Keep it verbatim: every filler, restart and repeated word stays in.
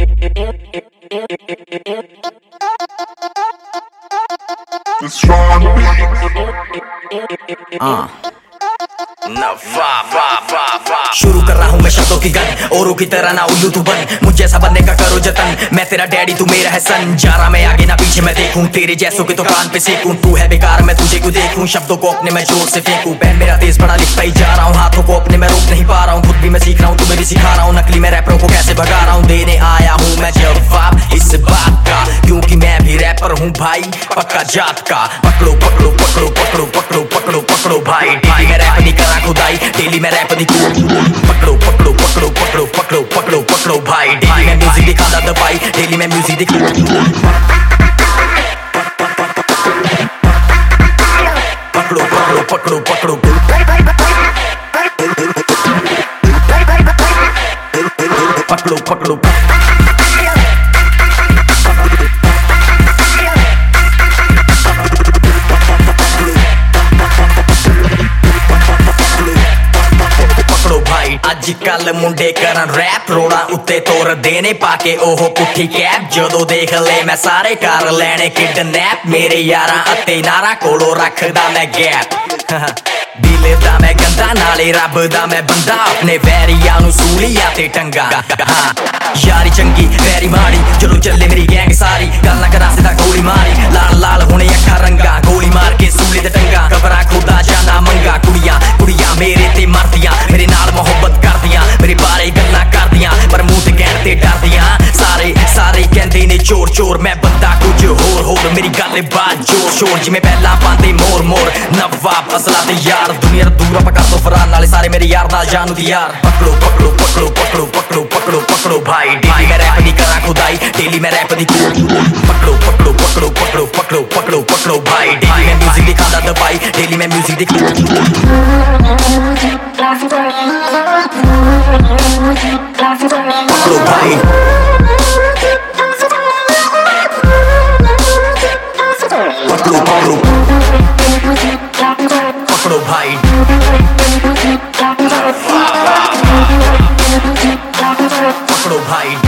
हाँ शुरू कर रहा हूँ मैं शब्दों की गन, औरों की तरह ना उल्लू तू बन, मुझ जैसा बनने का करो जतन। मैं तेरा डैडी तू मेरा है सन, जा रहा मैं आगे ना पीछे मैं देखूं, तेरे जैसों के तो कान पे सेकूं। तू है बेकार मैं तुझे क्यों देखूं, शब्दों को अपने मैं जोर से फेंकूं। पैन मेरा तेज पढ़ा लिखता ही जा रहा हूँ, हाथों को अपने मैं रोक नहीं पा रहा हूँ। खुद भी मैं सीख रहा हूँ तुम्हें भी सिखा रहा हूँ, नकली मैं रैपरों को कैसे भगा रहा हूँ। देने आया हूँ मैं जवाब इस बात का, क्योंकि मैं भी रैपर हूँ भाई पक्का जात का। पकड़ो पकड़ो पकड़ो पकड़ो पकड़ो पकड़ो पकड़ो भाई, डेली मैं रैप नहीं करा खुदाई, डेली मैं रैप नहीं पकड़ो पकड़ो पकड़ो पकड़ो पकड़ो पकड़ो पकड़ो भाई। डेली मैं म्यूजिक दिखाता दबाई, डेली मैं म्यूजिक दिखा पकड़ो पकड़ो पकड़ो पकड़ो पकड़ो पकड़ो अजकल मुंडे करन रैप, रोड़ा उत्ते तोर देने पाके ओहो पुट्ठी कैप। जदों देख ले मैं सारे कर लैने किडनैप, मेरे यारां अते नारा कोलों रखदा मैं गैप। दिल दा मैं गंदा नाले रब दा मैं बंदा, अपने वैरियां नूं सूलियां ते टंगा। हाँ यारी चंगी वैरी माड़ी, चलो चले मेरी गैंग सारी, गल्लां करा सिद्धा गोली मारी। लाल लाल होने अखा रंगा, गोली मार के सूले ते टंगा। कबरा खुदा जाना मंगा, कुड़ियां कुड़ियां मेरे ते मरदियां, मेरे नाल मोहब्बत करदियां, मेरे बारे गल्लां करदियां, पर मूंह ते कहण ते डरदियां। सारे सारे कहंदे ने चोर चोर, मैं बंदा कुछ होर होर, मेरी गल बात जोर शोर जिवें पहला पांदे मोर मोर। नवाब असला ते यार दुनिया दूर आप कर दो फरार, नाले सारे मेरे यार नाल जानू दी यार। पकड़ो पकड़ो पकड़ो पकड़ो पकड़ो पकड़ो पकड़ो भाई, डेली मैं रैप नहीं करा खुदाई, डेली मैं रैप नहीं पकड़ो पकड़ो पकड़ो पकड़ो पकड़ो पकड़ो पकड़ो भाई। डेली मैं म्यूजिक दिखाता दबाई, डेली मैं म्यूजिक दिखा पकड़ो भाई। पकड़ो पकड़ो पकड़ो भाई, पकड़ो भाई।